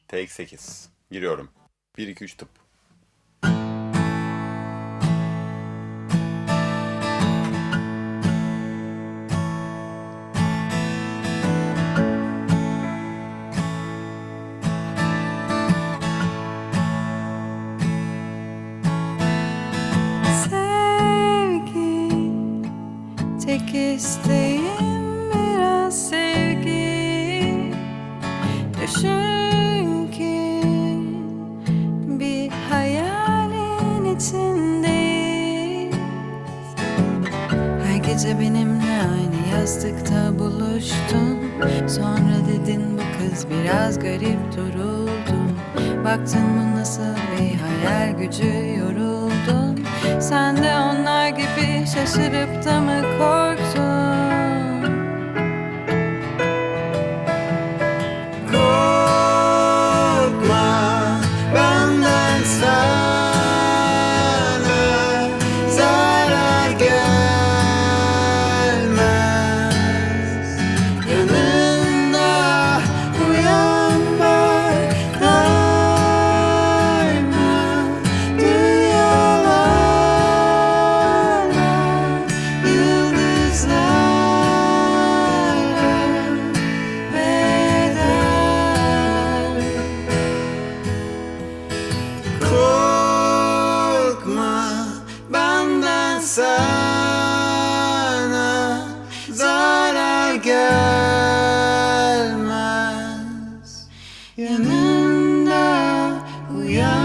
Take 8. Giriyorum. 1, 2, 3 tıp. Sevgi, tek isteğim biraz sevgi. Düşün ki bir hayalin içindeyiz. Her gece benimle aynı yastıkta buluştun. Sonra dedin bu kız biraz garip duruldun. Baktın mı nasıl bir hayal gücü yoruldun. Sen de onlar gibi şaşırıp da mı korktun? Korkma benden sana zarar gelmez. Yanında uyanmak daima dünyalarla yıldızlarla bedel. Korkma benden sana zarar gelmez. Yanında uyan.